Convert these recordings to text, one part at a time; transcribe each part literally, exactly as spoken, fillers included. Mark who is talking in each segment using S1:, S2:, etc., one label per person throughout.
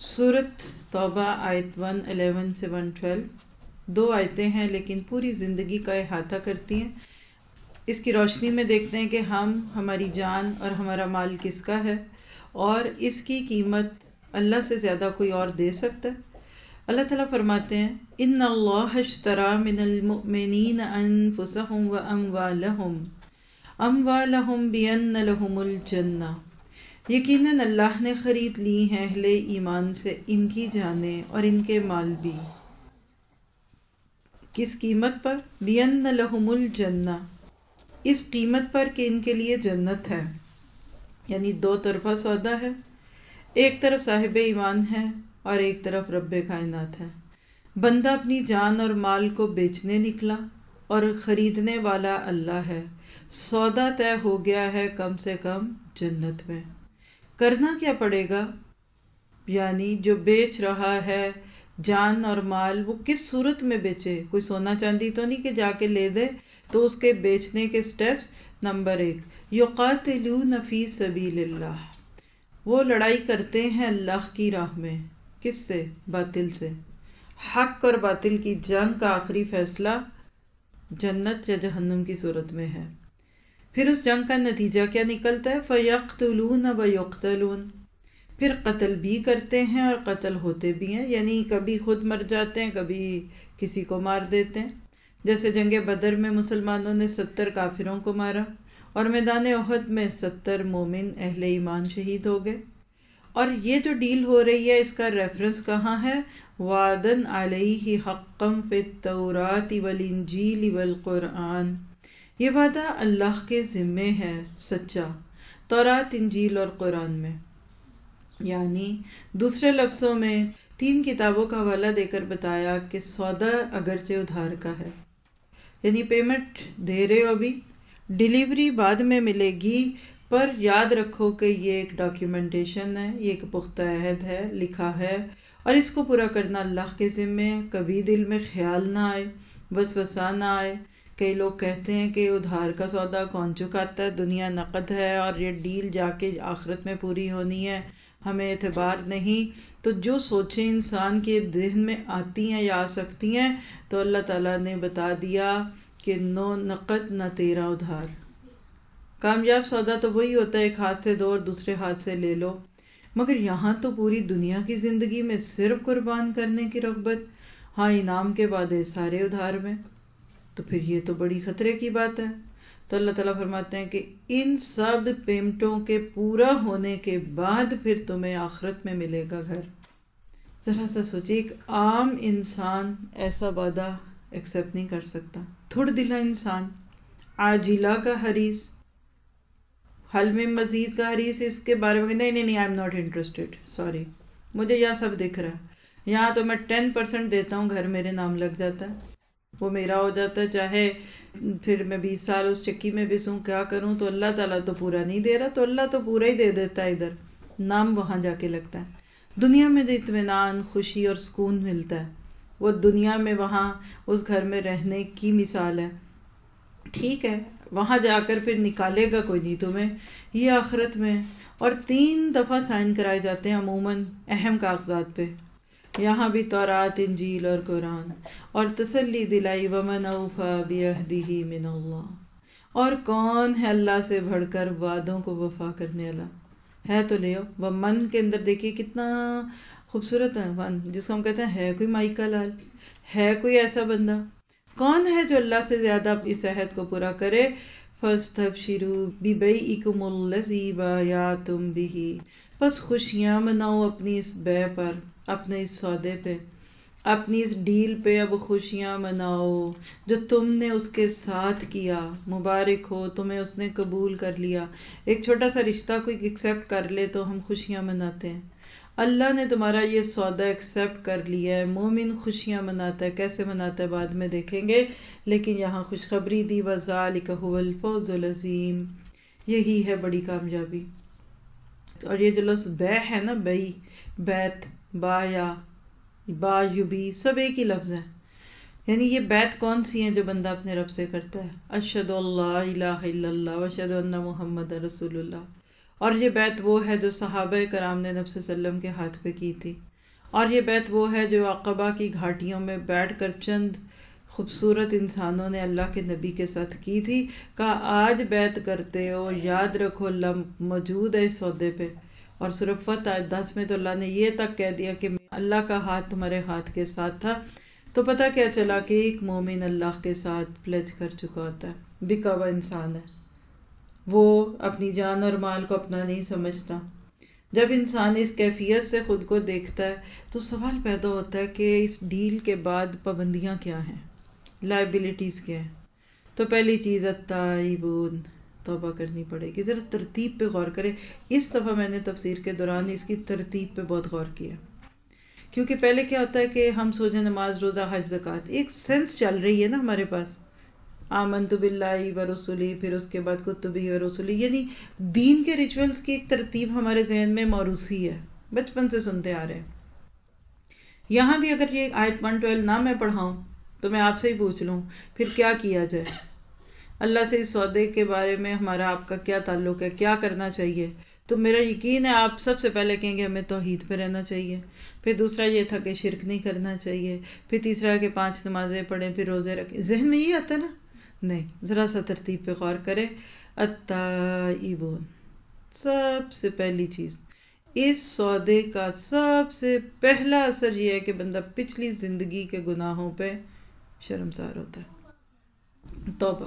S1: سورت توبہ آیت ون الیون سے ون ٹویلو، دو آیتیں ہیں لیکن پوری زندگی کا احاطہ کرتی ہیں۔ اس کی روشنی میں دیکھتے ہیں کہ ہم ہماری جان اور ہمارا مال کس کا ہے اور اس کی قیمت اللہ سے زیادہ کوئی اور دے سکتا ہے۔ اللہ تعالیٰ فرماتے ہیں ان اللہ اشتری من المؤمنین انفسهم واموالہم اموالہم بان لہم الجنہ، یقیناً اللہ نے خرید لی ہیں اہل ایمان سے ان کی جانیں اور ان کے مال بھی۔ کس قیمت پر؟ بِأَنَّ لَهُمُ الْجَنَّةَ، اس قیمت پر کہ ان کے لیے جنت ہے۔ یعنی دو طرفہ سودا ہے، ایک طرف صاحب ایمان ہے اور ایک طرف رب کائنات ہے۔ بندہ اپنی جان اور مال کو بیچنے نکلا اور خریدنے والا اللہ ہے۔ سودا طے ہو گیا ہے کم سے کم جنت میں۔ کرنا کیا پڑے گا؟ یعنی جو بیچ رہا ہے جان اور مال، وہ کس صورت میں بیچے؟ کوئی سونا چاندی تو نہیں کہ جا کے لے دے۔ تو اس کے بیچنے کے سٹیپس، نمبر ایک یقاتلون فی سبیل اللہ، وہ لڑائی کرتے ہیں اللہ کی راہ میں۔ کس سے؟ باطل سے۔ حق اور باطل کی جنگ کا آخری فیصلہ جنت یا جہنم کی صورت میں ہے۔ پھر اس جنگ کا نتیجہ کیا نکلتا ہے؟ فَيَقْتُلُونَ وَيُقْتَلُونَ، پھر قتل بھی کرتے ہیں اور قتل ہوتے بھی ہیں، یعنی کبھی خود مر جاتے ہیں، کبھی کسی کو مار دیتے ہیں۔ جیسے جنگ بدر میں مسلمانوں نے ستر کافروں کو مارا اور میدان احد میں ستر مومن اہل ایمان شہید ہو گئے۔ اور یہ جو ڈیل ہو رہی ہے اس کا ریفرنس کہاں ہے؟ وعدن علیہ حقا فی التوراۃ والانجیل والقرآن، یہ وعدہ اللہ کے ذمے ہے سچا تورات، انجیل اور قرآن میں۔ یعنی دوسرے لفظوں میں تین کتابوں کا حوالہ دے کر بتایا کہ سودا اگرچہ ادھار کا ہے، یعنی پیمنٹ دے رہے ہو ابھی، ڈیلیوری بعد میں ملے گی، پر یاد رکھو کہ یہ ایک ڈاکیومنٹیشن ہے، یہ ایک پختہ عہد ہے، لکھا ہے، اور اس کو پورا کرنا اللہ کے ذمے ہے۔ کبھی دل میں خیال نہ آئے، وسوسہ نہ آئے۔ کئی لوگ کہتے ہیں کہ ادھار کا سودا کون چکاتا ہے، دنیا نقد ہے اور یہ ڈیل جا کے آخرت میں پوری ہونی ہے، ہمیں اعتبار نہیں۔ تو جو سوچیں انسان کے ذہن میں آتی ہیں یا آ سکتی ہیں، تو اللہ تعالیٰ نے بتا دیا کہ نو نقد نہ تیرا ادھار۔ کامیاب سودا تو وہی ہوتا ہے ایک ہاتھ سے دو اور دوسرے ہاتھ سے لے لو، مگر یہاں تو پوری دنیا کی زندگی میں صرف قربان کرنے کی رغبت، ہاں انعام کے بعد سارے ادھار میں، تو پھر یہ تو بڑی خطرے کی بات ہے۔ تو اللہ تعالیٰ فرماتے ہیں کہ ان سب پیمنٹوں کے پورا ہونے کے بعد پھر تمہیں آخرت میں ملے گا گھر۔ ذرا سا سوچیے، ایک عام انسان ایسا وعدہ ایکسیپٹ نہیں کر سکتا۔ تھوڑ دلا انسان، عاجلہ کا حریص، حل میں مزید کا حریص، اس کے بارے میں نہیں نہیں نہیں I am not interested, sorry, مجھے یہاں سب دکھ رہا ہے، یہاں تو میں ٹین پرسنٹ دیتا ہوں، گھر میرے نام لگ جاتا ہے، وہ میرا ہو جاتا ہے، چاہے پھر میں بیس سال اس چکی میں بسوں، کیا کروں؟ تو اللہ تعالیٰ تو پورا نہیں دے رہا، تو اللہ تو پورا ہی دے دیتا ہے، ادھر نام وہاں جا کے لگتا ہے۔ دنیا میں جو اطمینان، خوشی اور سکون ملتا ہے وہ دنیا میں وہاں اس گھر میں رہنے کی مثال ہے۔ ٹھیک ہے، وہاں جا کر پھر نکالے گا کوئی نہیں تمہیں، یہ آخرت میں۔ اور تین دفعہ سائن کرائے جاتے ہیں عموماً اہم کاغذات پہ، یہاں بھی تورات، انجیل اور قرآن، اور تسلی دلائی ومن اوفی بعہدہ من اللہ، اور کون ہے اللہ سے بڑھ کر وعدوں کو وفا کرنے والا ہے؟ تو لے آؤ۔ ومن کے اندر دیکھیے کتنا خوبصورت ہے ون، جس کو ہم کہتے ہیں ہے کوئی مائی کا لال، ہے کوئی ایسا بندہ؟ کون ہے جو اللہ سے زیادہ اس عہد کو پورا کرے؟ فَاسْتَبْشِرُوا بِبَيْعِكُمُ الَّذِي بَایَعْتُم بِهِ، بس خوشیاں مناؤ اپنی اس بیع پر، اپنے اس سودے پہ، اپنی اس ڈیل پہ اب خوشیاں مناؤ جو تم نے اس کے ساتھ کیا۔ مبارک ہو تمہیں، اس نے قبول کر لیا۔ ایک چھوٹا سا رشتہ کوئی ایکسیپٹ کر لے تو ہم خوشیاں مناتے ہیں، اللہ نے تمہارا یہ سودا ایکسیپٹ کر لیا ہے۔ مومن خوشیاں مناتا ہے، کیسے مناتا ہے بعد میں دیکھیں گے، لیکن یہاں خوشخبری دی، وَذَلِكَ هُوَ الْفَوْزُ الْعَظِيمُ، یہی ہے بڑی کامیابی۔ اور یہ جو لفظ بیع ہے نا، بیع، بیعت، بایا، با یبی، سب ایک ہی لفظ ہیں۔ یعنی یہ بیعت کون سی ہیں جو بندہ اپنے رب سے کرتا ہے؟ اشہد اللہ الہ الا اللہ واشہد ان محمد رسول اللہ۔ اور یہ بیعت وہ ہے جو صحابہ کرام نے نبی صلی اللہ علیہ وسلم کے ہاتھ پہ کی تھی، اور یہ بیعت وہ ہے جو عقبہ کی گھاٹیوں میں بیٹھ کر چند خوبصورت انسانوں نے اللہ کے نبی کے ساتھ کی تھی. کہا آج بیعت کرتے ہو، یاد رکھو اللہ موجود ہے اس سودے پہ. اور سورہ فتح آیت دس میں تو اللہ نے یہ تک کہہ دیا کہ اللہ کا ہاتھ تمہارے ہاتھ کے ساتھ تھا. تو پتہ کیا چلا کہ ایک مومن اللہ کے ساتھ پلیج کر چکا ہوتا ہے، بکا ہوا انسان ہے، وہ اپنی جان اور مال کو اپنا نہیں سمجھتا. جب انسان اس کیفیت سے خود کو دیکھتا ہے تو سوال پیدا ہوتا ہے کہ اس ڈیل کے بعد پابندیاں کیا ہیں، لائبلٹیز کیا ہیں. تو پہلی چیز التائبون، توبہ کرنی پڑے گی. ذرا ترتیب پہ غور کریں. اس دفعہ میں نے تفسیر کے دوران اس کی ترتیب پہ بہت غور کیا، کیونکہ پہلے کیا ہوتا ہے کہ ہم سوچیں نماز، روزہ، حج، زکوٰۃ، ایک سینس چل رہی ہے نا ہمارے پاس، آمنت باللہ و رسولی، پھر اس کے بعد کتبی و رسولی، یعنی دین کے ریچولز کی ایک ترتیب ہمارے ذہن میں موروثی ہے، بچپن سے سنتے آ رہے ہیں. یہاں بھی اگر یہ آیت ایک سو بارہ نہ میں پڑھاؤں تو میں آپ سے ہی پوچھ لوں پھر کیا کیا جائے، اللہ سے اس سودے کے بارے میں ہمارا آپ کا کیا تعلق ہے، کیا کرنا چاہیے. تو میرا یقین ہے آپ سب سے پہلے کہیں گے ہمیں توحید پہ رہنا چاہیے. پھر دوسرا یہ تھا کہ شرک نہیں کرنا چاہیے. پھر تیسرا کہ پانچ نمازیں پڑھیں، پھر روزے رکھیں. ذہن میں یہ آتا نا؟ نہیں، ذرا سا ترتیب پہ غور کریں. التائبون، سب سے پہلی چیز، اس سودے کا سب سے پہلا اثر یہ ہے کہ بندہ پچھلی زندگی کے گناہوں پہ شرمسار ہوتا ہے، توبہ.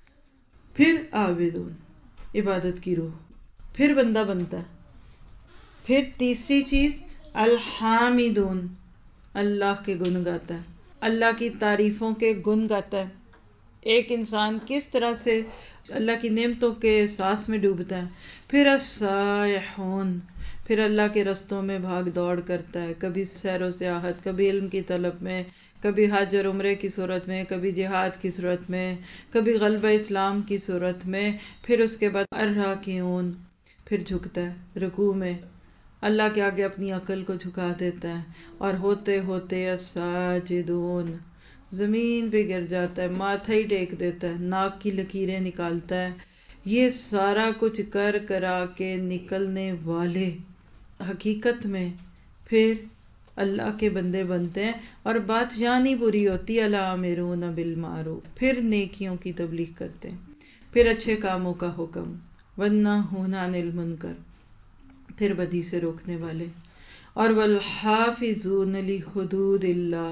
S1: پھر عابدون، عبادت کی روح، پھر بندہ بنتا ہے. پھر تیسری چیز الحامدون، اللہ کے گن گاتا ہے، اللہ کی تعریفوں کے گن گاتا ہے. ایک انسان کس طرح سے اللہ کی نعمتوں کے احساس میں ڈوبتا ہے. پھر السائحون، پھر اللہ کے رستوں میں بھاگ دوڑ کرتا ہے، کبھی سیر و سیاحت، کبھی علم کی طلب میں، کبھی حج اور عمرے کی صورت میں، کبھی جہاد کی صورت میں، کبھی غلبہ اسلام کی صورت میں. پھر اس کے بعد الراکعون، پھر جھکتا ہے رکوع میں، اللہ کے آگے اپنی عقل کو جھکا دیتا ہے. اور ہوتے ہوتے الساجدون، زمین پہ گر جاتا ہے، ماتھا ہی ٹیک دیتا ہے، ناک کی لکیریں نکالتا ہے. یہ سارا کچھ کر کرا کے نکلنے والے حقیقت میں پھر اللہ کے بندے بنتے ہیں. اور بات یہاں نہیں پوری ہوتی، الامرون بالمعروف، پھر نیکیوں کی تبلیغ کرتے ہیں، پھر اچھے کاموں کا حکم، والناہون عن المنکر، پھر بدی سے روکنے والے. اور والحافظون لحدود اللہ،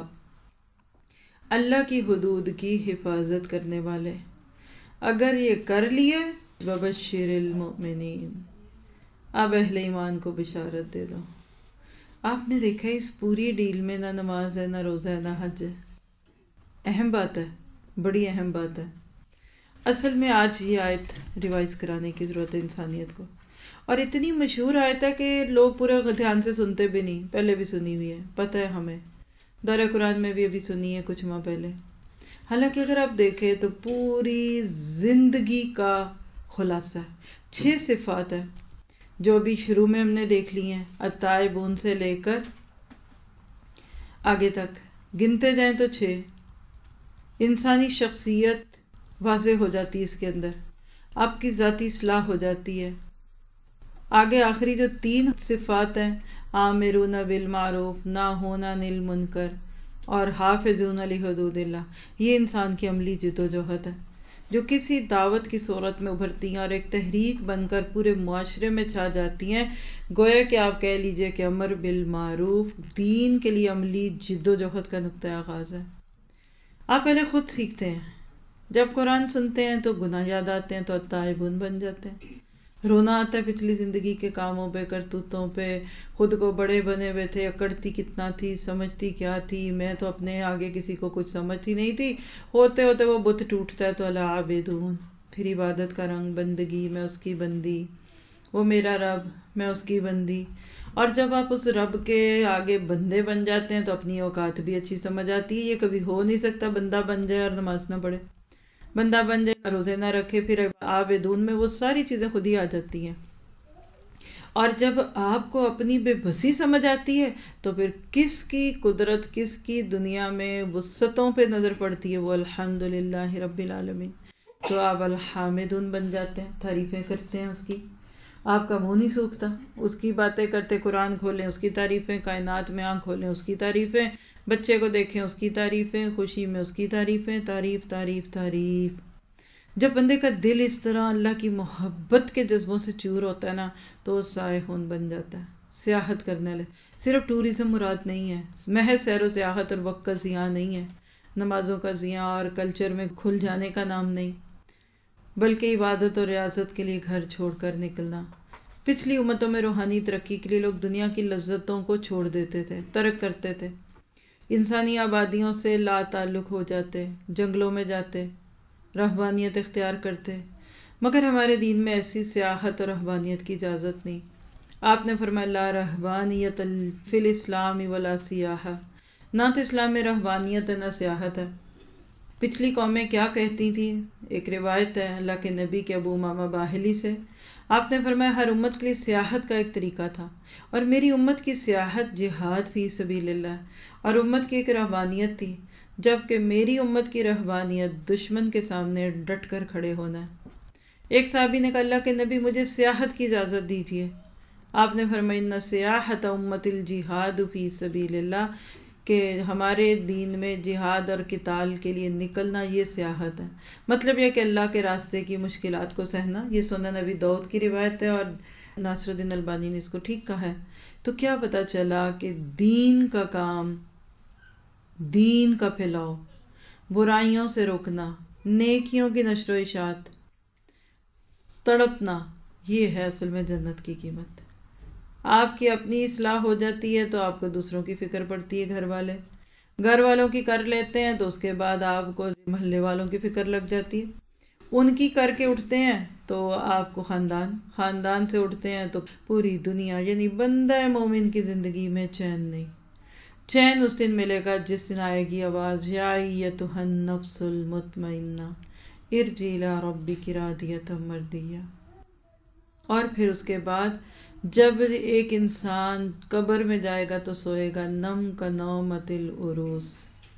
S1: اللہ کی حدود کی حفاظت کرنے والے. اگر یہ کر لیے وبشر المؤمنین، اب اہل ایمان کو بشارت دے دو. آپ نے دیکھا اس پوری ڈیل میں نہ نماز ہے، نہ روزہ ہے، نہ حج ہے. اہم بات ہے، بڑی اہم بات ہے. اصل میں آج یہ آیت ریوائز کرانے کی ضرورت ہے انسانیت کو. اور اتنی مشہور آیت ہے کہ لوگ پورے دھیان سے سنتے بھی نہیں. پہلے بھی سنی ہوئی ہے، پتہ ہے ہمیں، دورہ قرآن میں بھی ابھی سنی ہے کچھ ماہ پہلے. حالانکہ اگر آپ دیکھیں تو پوری زندگی کا خلاصہ ہے. چھ صفات ہیں جو ابھی شروع میں ہم نے دیکھ لی ہیں، التائبون سے لے کر آگے تک گنتے جائیں تو چھ. انسانی شخصیت واضح ہو جاتی ہے اس کے اندر، آپ کی ذاتی اصلاح ہو جاتی ہے. آگے آخری جو تین صفات ہیں، آمرون بالمعروف، ناہون عن المنکر، اور حافظون لحدود اللہ، یہ انسان کی عملی جدوجہد ہے جو کسی دعوت کی صورت میں ابھرتی ہیں اور ایک تحریک بن کر پورے معاشرے میں چھا جاتی ہیں. گویا کہ آپ کہہ لیجئے کہ امر بالمعروف دین کے لیے عملی جدوجہد کا نقطہ آغاز ہے. آپ پہلے خود سیکھتے ہیں، جب قرآن سنتے ہیں تو گناہ یاد آتے ہیں تو التائبون بن جاتے ہیں. رونا آتا ہے پچھلی زندگی کے کاموں پہ، کرتوتوں پہ، خود کو بڑے بنے ہوئے تھے، اکڑتی کتنا تھی، سمجھتی کیا تھی، میں تو اپنے آگے کسی کو کچھ سمجھتی نہیں تھی. ہوتے ہوتے وہ بت ٹوٹتا ہے تو العابدون، پھر عبادت کا رنگ، بندگی، میں اس کی بندی، وہ میرا رب، میں اس کی بندی. اور جب آپ اس رب کے آگے بندے بن جاتے ہیں تو اپنی اوقات بھی اچھی سمجھ آتی ہے. یہ کبھی ہو نہیں سکتا بندہ بن جائے اور نماز نہ پڑھے، بندہ بن جائے روزے نہ رکھے، پھر عابدون میں وہ ساری چیزیں خود ہی آ جاتی ہیں. اور جب آپ کو اپنی بے بسی سمجھ آتی ہے تو پھر کس کی قدرت، کس کی دنیا میں وسعتوں پہ نظر پڑتی ہے، وہ الحمدللہ رب العالمین. تو آپ الحامدون بن جاتے ہیں، تعریفیں کرتے ہیں اس کی. آپ کا منہ نہیں سوکھتا، اس کی باتیں کرتے، قرآن کھولیں اس کی تعریفیں، کائنات میں آنکھ کھولیں اس کی تعریفیں، بچے کو دیکھیں اس کی تعریفیں، خوشی میں اس کی تعریفیں، تعریف تعریف تعریف۔ جب بندے کا دل اس طرح اللہ کی محبت کے جذبوں سے چور ہوتا ہے نا تو وہ سائحون بن جاتا ہے، سیاحت کرنے لے۔ صرف ٹورزم مراد نہیں ہے، محض سیر و سیاحت اور وقت کا ضیاع نہیں ہے، نمازوں کا ضیاع اور کلچر میں کھل جانے کا نام نہیں، بلکہ عبادت اور ریاضت کے لیے گھر چھوڑ کر نکلنا۔ پچھلی امتوں میں روحانی ترقی کے لیے لوگ دنیا کی لذتوں کو چھوڑ دیتے تھے، ترک کرتے تھے، انسانی آبادیوں سے لا تعلق ہو جاتے، جنگلوں میں جاتے، رہبانیت اختیار کرتے۔ مگر ہمارے دین میں ایسی سیاحت اور رہبانیت کی اجازت نہیں۔ آپ نے فرمایا لا رہبانیت فی الاسلام ولا سیاحہ، نہ تو اسلام میں رہبانیت ہے نہ سیاحت ہے۔ پچھلی قومیں کیا کہتی تھیں؟ ایک روایت ہے اللہ کے نبی کے ابو امامہ باہلی سے، آپ نے فرمایا ہر امت کے لیے سیاحت کا ایک طریقہ تھا، اور میری امت کی سیاحت جہاد فی سبیل اللہ، اور امت کی ایک رہبانیت تھی، جبکہ میری امت کی رہبانیت دشمن کے سامنے ڈٹ کر کھڑے ہونا ہے۔ ایک صحابی نے کہا اللہ کے نبی مجھے سیاحت کی اجازت دیجیے۔ آپ نے فرمایا ان سیاحت امت الجہاد فی سبیل اللہ، کہ ہمارے دین میں جہاد اور قتال کے لیے نکلنا یہ سیاحت ہے۔ مطلب یہ کہ اللہ کے راستے کی مشکلات کو سہنا۔ یہ سنن نبی داؤد کی روایت ہے اور ناصر الدین البانی نے اس کو ٹھیک کہا ہے۔ تو کیا پتہ چلا کہ دین کا کام، دین کا پھیلاؤ، برائیوں سے روکنا، نیکیوں کی نشر و اشاعت، تڑپنا، یہ ہے اصل میں جنت کی قیمت۔ آپ کی اپنی اصلاح ہو جاتی ہے تو آپ کو دوسروں کی فکر پڑتی ہے، گھر والے گھر والوں کی کر لیتے ہیں تو اس کے بعد آپ کو محلے والوں کی فکر لگ جاتی ہے، ان کی کر کے اٹھتے ہیں تو آپ کو خاندان خاندان سے اٹھتے ہیں تو پوری دنیا۔ یعنی بندہ مومن کی زندگی میں چین نہیں۔ چین اس دن ملے گا جس دن آئے گی آواز یا ایتھا النفس المطمئنہ ارجعی الی ربک راضیۃ مرضیہ۔ اور پھر اس کے بعد جب ایک انسان قبر میں جائے گا تو سوئے گا نم کا نومۃ العروس۔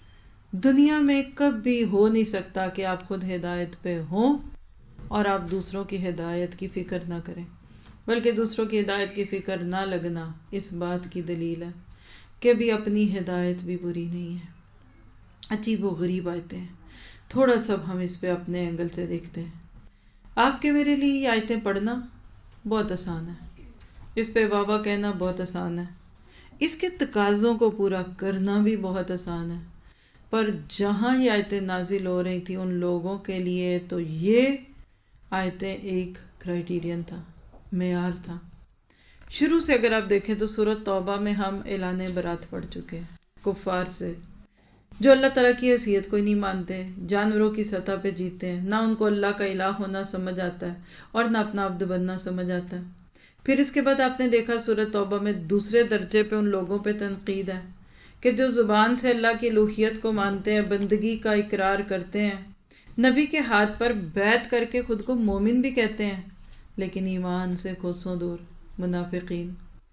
S1: دنیا میں کبھی ہو نہیں سکتا کہ آپ خود ہدایت پہ ہوں اور آپ دوسروں کی ہدایت کی فکر نہ کریں، بلکہ دوسروں کی ہدایت کی فکر نہ لگنا اس بات کی دلیل ہے کہ بھی اپنی ہدایت بھی بری نہیں ہے۔ عجیب و غریب آیتیں ہیں، تھوڑا سا ہم اس پہ اپنے اینگل سے دیکھتے ہیں۔ آپ کے میرے لیے یہ آیتیں پڑھنا بہت آسان ہے، اس پہ واہ واہ کہنا بہت آسان ہے، اس کے تقاضوں کو پورا کرنا بھی بہت آسان ہے، پر جہاں یہ آیتیں نازل ہو رہی تھی ان لوگوں کے لیے تو یہ آیتیں ایک کرائیٹیرین تھا، معیار تھا۔ شروع سے اگر آپ دیکھیں تو سورۃ توبہ میں ہم اعلان برات پڑھ چکے ہیں کفار سے، جو اللہ تعالیٰ کی حیثیت کو ہی نہیں مانتے، جانوروں کی سطح پہ جیتے ہیں، نہ ان کو اللہ کا الہ ہونا سمجھ آتا ہے اور نہ اپنا عبد بننا سمجھ آتا ہے۔ پھر اس کے بعد آپ نے دیکھا سورۃ توبہ میں دوسرے درجے پہ ان لوگوں پہ تنقید ہے کہ جو زبان سے اللہ کی الوہیت کو مانتے ہیں، بندگی کا اقرار کرتے ہیں، نبی کے ہاتھ پر بیعت کر کے خود کو مومن بھی کہتے ہیں، لیکن ایمان سے کوسوں دور، منافقین۔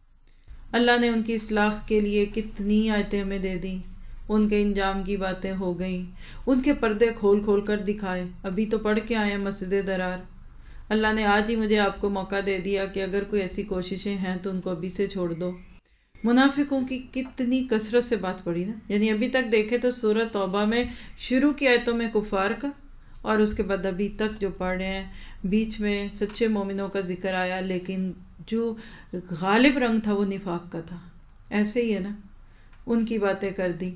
S1: اللہ نے ان کی اصلاح کے لیے کتنی آیتیں ہمیں دے دیں، ان کے انجام کی باتیں ہو گئیں، ان کے پردے کھول کھول کر دکھائے۔ ابھی تو پڑھ کے آئے ہیں مسجد درار، اللہ نے آج ہی مجھے آپ کو موقع دے دیا کہ اگر کوئی ایسی کوششیں ہیں تو ان کو ابھی سے چھوڑ دو۔ منافقوں کی کتنی کثرت سے بات پڑی نا، یعنی ابھی تک دیکھے تو سورۃ توبہ میں شروع کی آیتوں میں کفار کا، اور اس کے بعد ابھی تک جو پڑھ رہے ہیں بیچ میں سچے مومنوں کا ذکر آیا، لیکن جو غالب رنگ تھا وہ نفاق کا تھا۔ ایسے ہی ہے نا، ان کی باتیں کر دی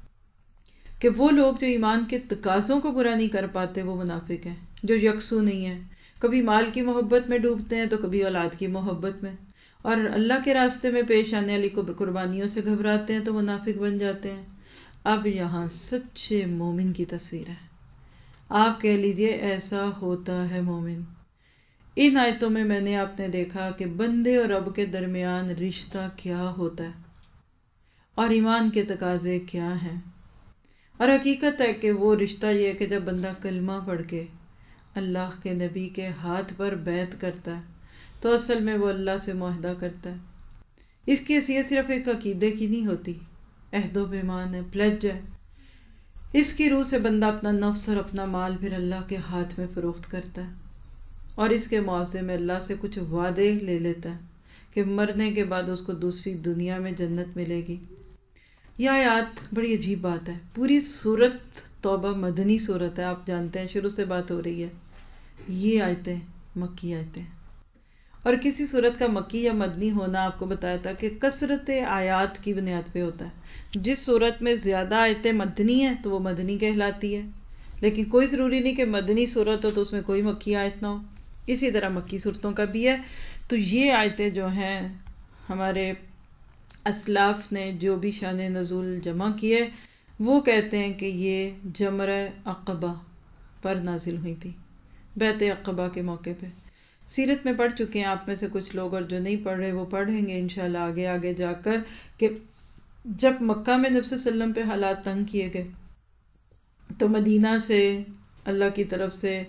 S1: کہ وہ لوگ جو ایمان کے تقاضوں کو پورا نہیں کر پاتے وہ منافق ہیں، جو یکسو نہیں ہیں، کبھی مال کی محبت میں ڈوبتے ہیں تو کبھی اولاد کی محبت میں، اور اللہ کے راستے میں پیش آنے والی قربانیوں سے گھبراتے ہیں تو منافق بن جاتے ہیں۔ اب یہاں سچے مومن کی تصویر ہے، آپ کہہ لیجئے ایسا ہوتا ہے مومن۔ ان آیتوں میں میں نے آپ نے دیکھا کہ بندے اور رب کے درمیان رشتہ کیا ہوتا ہے اور ایمان کے تقاضے کیا ہیں، اور حقیقت ہے کہ وہ رشتہ یہ ہے کہ جب بندہ کلمہ پڑھ کے اللہ کے نبی کے ہاتھ پر بیعت کرتا ہے تو اصل میں وہ اللہ سے معاہدہ کرتا ہے۔ اس کی حیثیت صرف ایک عقیدے کی نہیں ہوتی، عہد و پیمان ہے، پلیج ہے۔ اس کی روح سے بندہ اپنا نفس اور اپنا مال پھر اللہ کے ہاتھ میں فروخت کرتا ہے، اور اس کے معاوضے میں اللہ سے کچھ وعدے لے لیتا ہے کہ مرنے کے بعد اس کو دوسری دنیا میں جنت ملے گی۔ یہ آیات بڑی عجیب بات ہے۔ پوری سورت توبہ مدنی سورت ہے، آپ جانتے ہیں شروع سے بات ہو رہی ہے۔ یہ آیتیں مکی آیتیں، اور کسی صورت کا مکی یا مدنی ہونا آپ کو بتایا تھا کہ کثرت آیات کی بنیاد پہ ہوتا ہے۔ جس صورت میں زیادہ آیتیں مدنی ہیں تو وہ مدنی کہلاتی ہے، لیکن کوئی ضروری نہیں کہ مدنی صورت ہو تو اس میں کوئی مکی آیت نہ ہو۔ اسی طرح مکی صورتوں کا بھی ہے۔ تو یہ آیتیں جو ہیں ہمارے اسلاف نے جو بھی شان نزول جمع کیے وہ کہتے ہیں کہ یہ جمرہ عقبہ پر نازل ہوئی تھی، بیعت عقبہ کے موقع پہ۔ سیرت میں پڑھ چکے ہیں آپ میں سے کچھ لوگ، اور جو نہیں پڑھ رہے وہ پڑھیں گے انشاءاللہ آگے آگے جا کر، کہ جب مکہ میں نبی صلی اللہ علیہ وسلم پہ حالات تنگ کیے گئے تو مدینہ سے اللہ کی طرف سے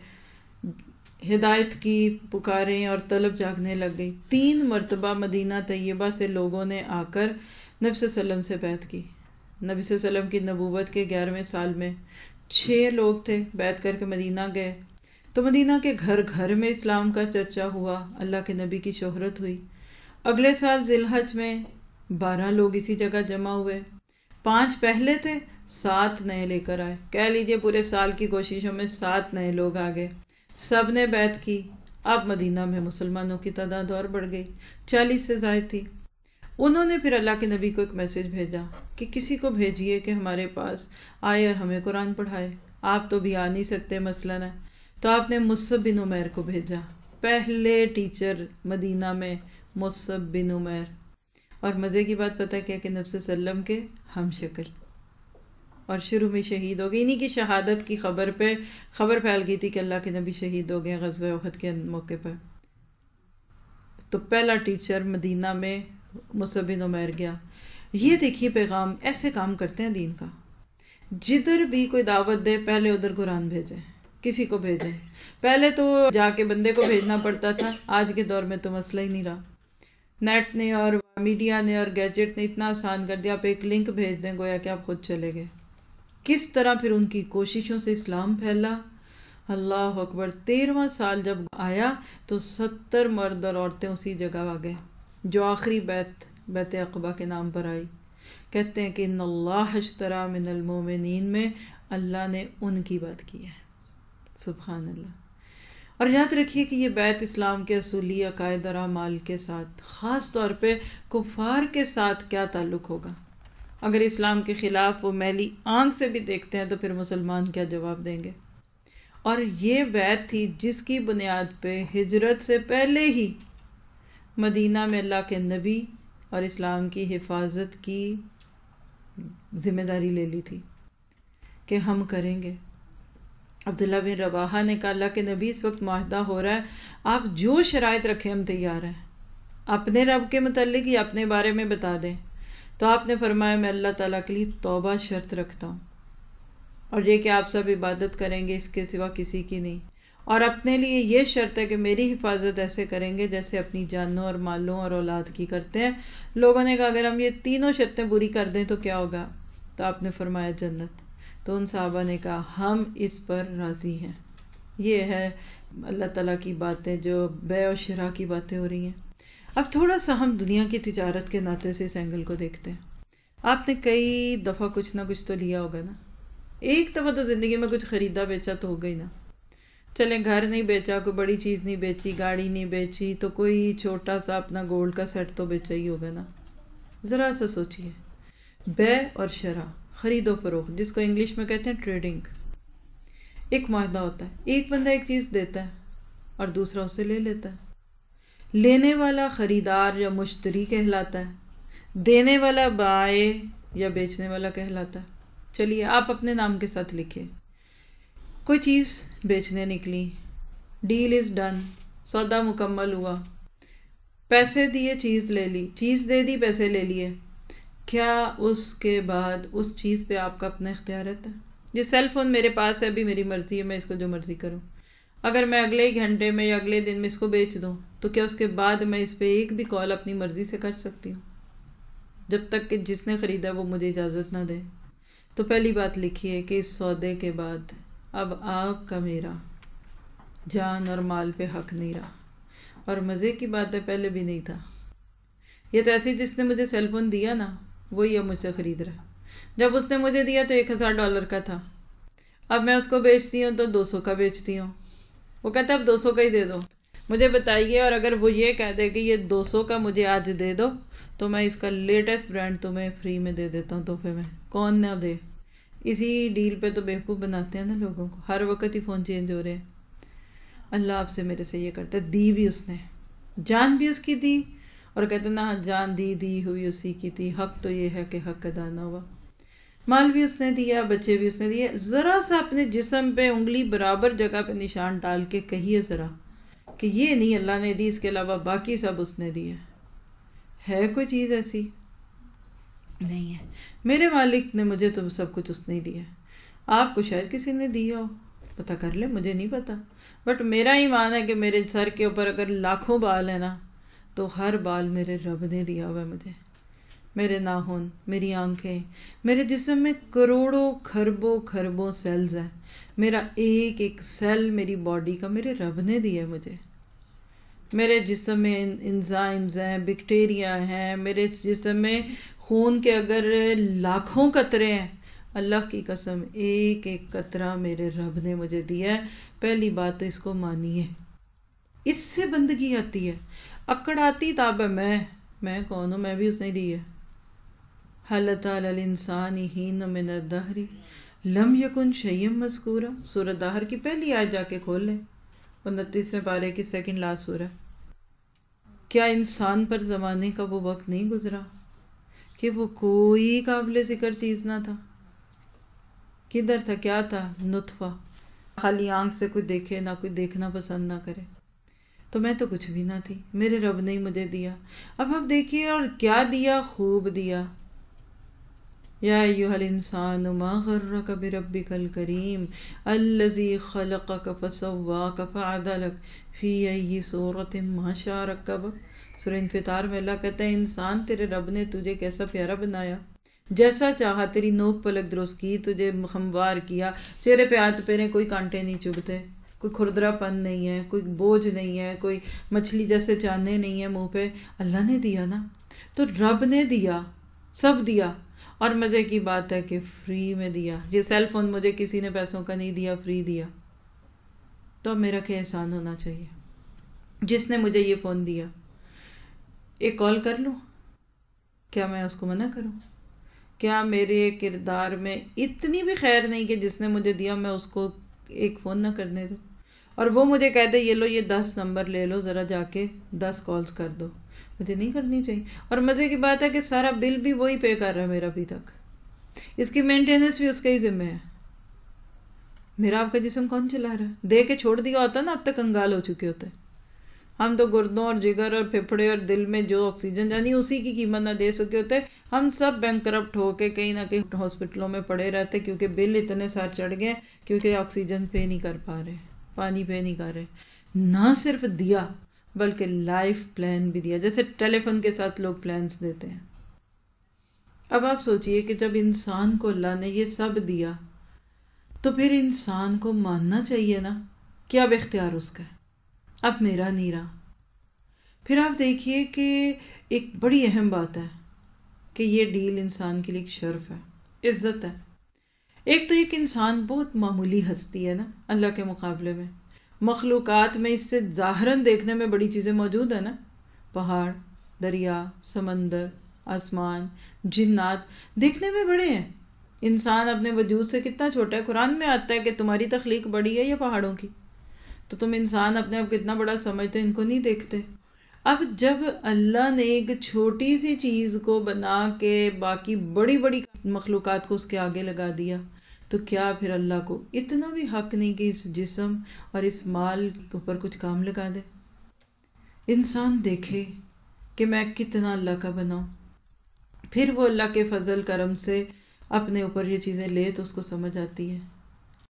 S1: ہدایت کی پکاریں اور طلب جاگنے لگ گئی۔ تین مرتبہ مدینہ طیبہ سے لوگوں نے آ کر نبی صلی اللہ علیہ وسلم سے بیعت کی۔ نبی صلی اللہ علیہ وسلم کی نبوت کے گیارہویں سال میں چھ لوگ تھے، بیعت کر کے مدینہ گئے، تو مدینہ کے گھر گھر میں اسلام کا چرچا ہوا، اللہ کے نبی کی شہرت ہوئی۔ اگلے سال ذی الحج میں بارہ لوگ اسی جگہ جمع ہوئے، پانچ پہلے تھے، سات نئے لے کر آئے، کہہ لیجئے پورے سال کی کوششوں میں سات نئے لوگ آ گئے، سب نے بیعت کی۔ اب مدینہ میں مسلمانوں کی تعداد اور بڑھ گئی، چالیس سے زائد تھی۔ انہوں نے پھر اللہ کے نبی کو ایک میسج بھیجا کہ کسی کو بھیجئے کہ ہمارے پاس آئے اور ہمیں قرآن پڑھائے، آپ تو بھی آ نہیں سکتے مثلاً ہے۔ تو آپ نے مصعب بن عمیر کو بھیجا، پہلے ٹیچر مدینہ میں مصعب بن عمیر، اور مزے کی بات پتہ کیا کہ نبی صلی اللہ علیہ وسلم کے ہم شکل، اور شروع میں شہید ہو گئی۔ انہی کی شہادت کی خبر پہ خبر پھیل گئی تھی کہ اللہ کے نبی شہید ہو گئے غزوہ احد کے موقع پر۔ تو پہلا ٹیچر مدینہ میں مصعب بن عمیر گیا۔ یہ دیکھیے پیغام، ایسے کام کرتے ہیں دین کا، جدھر بھی کوئی دعوت دے پہلے ادھر قرآن بھیجیں، کسی کو بھیجیں۔ پہلے تو جا کے بندے کو بھیجنا پڑتا تھا، آج کے دور میں تو مسئلہ ہی نہیں رہا۔ نیٹ نے اور میڈیا نے اور گیجٹ نے اتنا آسان کر دیا، آپ ایک لنک بھیج دیں گویا کہ آپ خود چلے گئے۔ کس طرح پھر ان کی کوششوں سے اسلام پھیلا، اللہ اکبر۔ تیرواں سال جب آیا تو ستر مرد اور عورتیں اسی جگہ آ گئے، جو آخری بیعت بیعت عقبہ کے نام پر آئی۔ کہتے ہیں کہ ان اللہ اشتری من المؤمنین میں اللہ نے ان کی بات کی ہے، سبحان اللہ۔ اور یاد رکھیے کہ یہ بیعت اسلام کے اصولی عقائد اور اعمال کے ساتھ، خاص طور پہ کفار کے ساتھ کیا تعلق ہوگا۔ اگر اسلام کے خلاف وہ میلی آنکھ سے بھی دیکھتے ہیں تو پھر مسلمان کیا جواب دیں گے۔ اور یہ بیعت تھی جس کی بنیاد پہ ہجرت سے پہلے ہی مدینہ میں اللہ کے نبی اور اسلام کی حفاظت کی ذمہ داری لے لی تھی کہ ہم کریں گے۔ عبداللہ بن رواحہ نے کہا اللہ کے نبی اس وقت معاہدہ ہو رہا ہے، آپ جو شرائط رکھیں ہم تیار ہیں، اپنے رب کے متعلق یا اپنے بارے میں بتا دیں۔ تو آپ نے فرمایا میں اللہ تعالیٰ کے لیے توبہ شرط رکھتا ہوں، اور یہ کہ آپ سب عبادت کریں گے اس کے سوا کسی کی نہیں، اور اپنے لیے یہ شرط ہے کہ میری حفاظت ایسے کریں گے جیسے اپنی جانوں اور مالوں اور اولاد کی کرتے ہیں۔ لوگوں نے کہا اگر ہم یہ تینوں شرطیں پوری کر دیں تو کیا ہوگا؟ تو آپ نے فرمایا جنت۔ تو ان صحابہ نے کہا ہم اس پر راضی ہیں۔ یہ ہے اللہ تعالیٰ کی باتیں جو بیع و شراء کی باتیں ہو رہی ہیں۔ اب تھوڑا سا ہم دنیا کی تجارت کے ناطے سے اس اینگل کو دیکھتے ہیں۔ آپ نے کئی دفعہ کچھ نہ کچھ تو لیا ہوگا نا، ایک دفعہ تو زندگی میں کچھ خریدا بیچا تو ہو گئی نا۔ چلیں گھر نہیں بیچا، کوئی بڑی چیز نہیں بیچی، گاڑی نہیں بیچی، تو کوئی چھوٹا سا اپنا گولڈ کا سیٹ تو بیچا ہی ہوگا نا۔ ذرا سا سوچئے، بیع اور شراء، خرید و فروخت، جس کو انگلش میں کہتے ہیں ٹریڈنگ، ایک معاہدہ ہوتا ہے۔ ایک بندہ ایک چیز دیتا ہے اور دوسرا اسے لے لیتا ہے۔ لینے والا خریدار یا مشتری کہلاتا ہے، دینے والا بائع یا بیچنے والا کہلاتا ہے۔ چلیے آپ اپنے نام کے ساتھ لکھیں، کوئی چیز بیچنے نکلی، ڈیل از ڈن، سودا مکمل ہوا، پیسے دیے چیز لے لی، چیز دے دی پیسے لے لیے، کیا اس کے بعد اس چیز پہ آپ کا اپنا اختیار رہتا ہے؟ یہ سیل فون میرے پاس ہے، ابھی میری مرضی ہے، میں اس کو جو مرضی کروں۔ اگر میں اگلے ہی گھنٹے میں یا اگلے دن میں اس کو بیچ دوں تو کیا اس کے بعد میں اس پہ ایک بھی کال اپنی مرضی سے کر سکتی ہوں؟ جب تک کہ جس نے خریدا وہ مجھے اجازت نہ دے۔ تو پہلی بات لکھیے کہ اس سودے کے بعد اب آپ کا میرا جان اور مال پہ حق نہیں رہا. اور مزے کی بات ہے پہلے بھی نہیں تھا. یہ تو ایسی جس نے مجھے سیل فون دیا نا وہی اب مجھ سے خرید رہا. جب اس نے مجھے دیا تو ایک ہزار ڈالر کا تھا. اب میں اس کو بیچتی ہوں تو دو سو کا بیچتی ہوں. وہ کہتا ہے اب دو سو کا ہی دے دو. مجھے بتائیے، اور اگر وہ یہ کہہ دے کہ یہ دو سو کا مجھے آج دے دو تو میں اس کا لیٹسٹ برانڈ تمہیں فری میں دے دیتا ہوں تحفے میں. کون نہ دے؟ اسی ڈیل پہ تو بیوقوف بناتے ہیں نا لوگوں کو. ہر وقت ہی فون چینج ہو رہے ہیں. اللہ آپ سے میرے سے یہ کرتا ہے. دی بھی اس نے، جان بھی اس کی دی، اور کہتے ہیں نا جان دی دی ہوئی اسی کی تھی. حق تو یہ ہے کہ حق ادا نہ ہوا. مال بھی اس نے دیا، بچے بھی اس نے دیے. ذرا سا اپنے جسم پہ انگلی برابر جگہ پہ نشان ڈال کے کہیے ذرا کہ یہ نہیں اللہ نے دی، اس کے علاوہ باقی سب اس نے دیے. ہے کوئی چیز ایسی؟ نہیں ہے. میرے مالک نے مجھے تو سب کچھ اس نے دیا. آپ کو شاید کسی نے دیا ہو، پتہ کر لیں، مجھے نہیں پتا. بٹ میرا ایمان ہے کہ میرے سر کے اوپر اگر لاکھوں بال ہیں نا تو ہر بال میرے رب نے دیا ہوا ہے مجھے. میرے ناخن، میری آنکھیں، میرے جسم میں کروڑوں کھربوں کھربوں سیلز ہیں. میرا ایک ایک سیل میری باڈی کا میرے رب نے دیا ہے مجھے. میرے جسم میں انزائمز ہیں، بیکٹیریا ہیں. میرے جسم میں خون کے اگر لاکھوں قطرے ہیں، اللہ کی قسم ایک ایک قطرہ میرے رب نے مجھے دیا ہے. پہلی بات تو اس کو مانیے. اس سے بندگی آتی ہے. اکڑ آتی تاب ہے میں میں کون ہوں؟ میں بھی اس نے دی ہے. حل اتى علی الانسان حین من الدہر لم یکن شیئا مذکورا. سورہ دہر کی پہلی آیت جا کے کھول لیں، انتیسویں پارے کی سیکنڈ لاسٹ سورہ. کیا انسان پر زمانے کا وہ وقت نہیں گزرا کہ وہ کوئی قابل ذکر چیز نہ تھا؟ کدھر تھا؟ کیا تھا؟ نطفہ. خالی آنکھ سے کوئی دیکھے نہ کوئی دیکھنا پسند نہ کرے. تو میں تو کچھ بھی نہ تھی، میرے رب نے ہی مجھے دیا. اب اب دیکھیے اور کیا دیا، خوب دیا. یا ایھا الانسان ما غرک بربک الکریم الذی خلقک فسواک فعدلک فی ای صورۃ ما شاء رکبک. سورہ انفطار میں اللہ کہتا ہے انسان تیرے رب نے تجھے کیسا پیارا بنایا، جیسا چاہا تیری نوک پلک درست کی، تجھے ہموار کیا. چہرے پہ ہاتھ پیرے کوئی کانٹے نہیں چبھتے، کوئی کھردرا پن نہیں ہے، کوئی بوجھ نہیں ہے، کوئی مچھلی جیسے چانے نہیں ہیں منہ پہ. اللہ نے دیا نا، تو رب نے دیا، سب دیا. اور مزے کی بات ہے کہ فری میں دیا. یہ سیل فون مجھے کسی نے پیسوں کا نہیں دیا، فری دیا. تو اب میرا کیا احسان ہونا چاہیے جس نے مجھے یہ فون دیا. ایک کال کر لوں، کیا میں اس کو منع کروں؟ کیا میرے کردار میں اتنی بھی خیر نہیں کہ جس نے مجھے دیا میں اس کو ایک فون نہ کرنے دوں؟ اور وہ مجھے کہہ دے یہ لو یہ دس نمبر لے لو، ذرا جا کے دس کالز کر دو. مجھے نہیں کرنی چاہیے. اور مزے کی بات ہے کہ سارا بل بھی وہی پے کر رہا ہے میرا ابھی تک. اس کی مینٹیننس بھی اس کا ہی ذمہ ہے. میرا آپ کا جسم کون چلا رہا ہے؟ دے کے چھوڑ دیا ہوتا نا اب تک کنگال ہو چکے ہوتے. ہم تو گردوں اور جگر اور پھپھڑے اور دل میں جو آکسیجن جانی اسی کی قیمت نہ دے سکے ہوتے. ہم سب بینک کرپٹ ہو کے کہیں نہ کہیں ہاسپٹلوں میں پڑے رہتے کیونکہ بل اتنے سار چڑھ گئے کیونکہ آکسیجن پے نہیں کر پا رہے، پانی پے نہیں کر رہے. نہ صرف دیا بلکہ لائف پلان بھی دیا، جیسے ٹیلی فون کے ساتھ لوگ پلانس دیتے ہیں. اب آپ سوچئے کہ جب انسان کو اللہ نے یہ سب دیا تو پھر انسان کو ماننا چاہیے نا کہ اب اختیار اس کا ہے، اب میرا نہیں رہا. پھر آپ دیکھیے کہ ایک بڑی اہم بات ہے کہ یہ ڈیل انسان کے لیے ایک شرف ہے، عزت ہے. ایک تو ایک انسان بہت معمولی ہستی ہے نا اللہ کے مقابلے میں. مخلوقات میں اس سے ظاہراً دیکھنے میں بڑی چیزیں موجود ہیں نا، پہاڑ، دریا، سمندر، آسمان، جنات دیکھنے میں بڑے ہیں. انسان اپنے وجود سے کتنا چھوٹا ہے. قرآن میں آتا ہے کہ تمہاری تخلیق بڑی ہے یا پہاڑوں کی، تو تم انسان اپنے آپ کتنا بڑا سمجھتے، ان کو نہیں دیکھتے. اب جب اللہ نے ایک چھوٹی سی چیز کو بنا کے باقی بڑی بڑی مخلوقات کو اس کے آگے لگا دیا تو کیا پھر اللہ کو اتنا بھی حق نہیں کہ اس جسم اور اس مال کے اوپر کچھ کام لگا دے؟ انسان دیکھے کہ میں کتنا اللہ کا بناؤں، پھر وہ اللہ کے فضل کرم سے اپنے اوپر یہ چیزیں لے تو اس کو سمجھ آتی ہے